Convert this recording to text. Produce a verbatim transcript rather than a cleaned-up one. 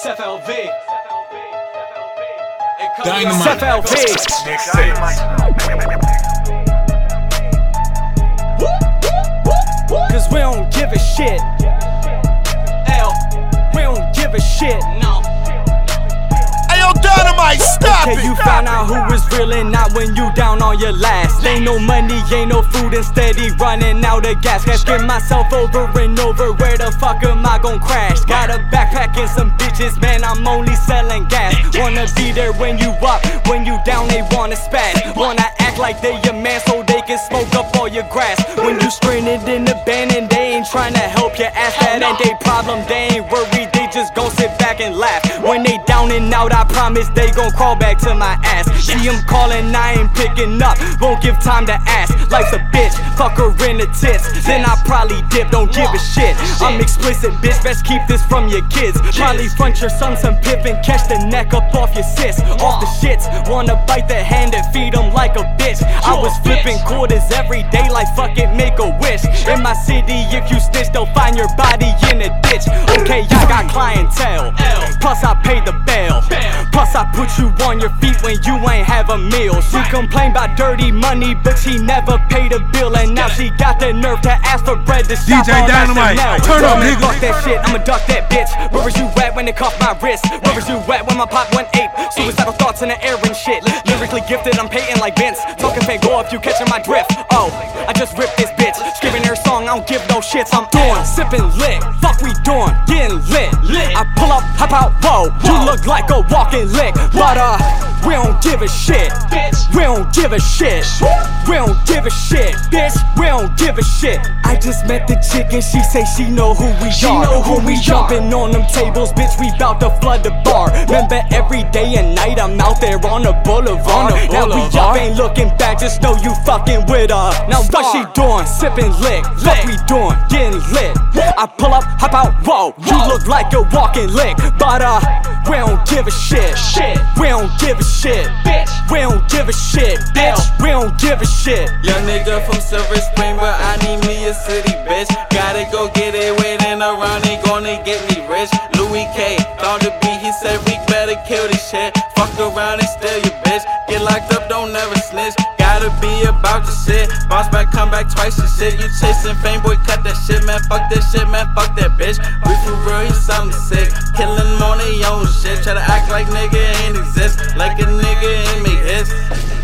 F L V. Dynamite. F L V. Cause we don't give a shit. L. We don't give a shit. No. Ayo, Dynamite, stop Okay, it! you found out who is real and not when you down on your last. Ain't no money, ain't no food, and steady running out of gas. Asking myself over and over, where the fuck am I gon' crash? Got a backpack and some bitches, man, I'm only selling gas. Wanna be there when you up, when you down, they wanna spaz. Wanna act like they your man so they can smoke up all your grass. When you stranded in the band and they ain't tryna help your ass, that ain't they problem, they ain't worried, they just gon' sit back and laugh. When they down and out, I promise they gon' crawl back to my ass. See them calling, I ain't picking up, won't give time to ask. Life's a bitch, fuck her in the tits, then I probably dip, don't give a shit. I'm explicit, bitch, best keep this from your kids. Probably front your son some pip and catch the neck up off your sis. Off the shits, wanna bite the hand and feed them like a bitch. I was flipping quarters every day like fuck it, make a wish. In my city, if you snitch, they'll find your body in a ditch. Okay, I got clientele, plus I pay the bail, plus I put you on your feet when you ain't have a meal. She complained about dirty money, but she never paid a bill, and now she got the nerve to ask for bread to shop D J on Dynamite, S N L. turn up, Man, nigga. fuck that shit, I'ma duck that bitch. Where was you at when they cuffed my wrist? Where was you at when my pop went ape? Suicidal thoughts in the air and shit. Lyrically gifted, I'm painting like Vince. Talking fake go if you catching my drift. Oh, I just ripped this bitch. Screaming her song, I don't give no shits. I'm doing, sipping lit. Fuck we doing, getting lit. I pull up, hop out, whoa. You look like a walking lick. But uh, we don't give a shit. We don't give a shit. We don't give a shit, bitch. We don't give a shit. I just met the chick and she say she know who we She are. know who When we we jumping on them tables, bitch, we bout to flood the bar. Remember every day and night I'm out there on the boulevard. On the Now we boulevard. up, ain't looking back, just know you fucking with her. Now what she doing? Sipping lick. What we doing? Getting lit. I pull up, hop out, whoa. You look like a walking lick. But uh, we don't give a shit. Shit. We don't give a shit. Bitch. We don't give a shit. Bitch. We don't give a shit. Young nigga from Silver Spring, but I need me a city bitch. Gotta go get it, waiting around, ain't gonna get me rich. Louis K, found a beat, he said we better kill this shit. Fuck around and steal your bitch. Get locked up, don't never snitch. Gotta be about your shit. Bounce back, come back twice your shit. You chasing fame, boy, cut that shit, man. Fuck that shit, man. Fuck that bitch. We for real, you something sick. Killing on their own shit. Try to act like nigga ain't exist. Like a nigga ain't make hits.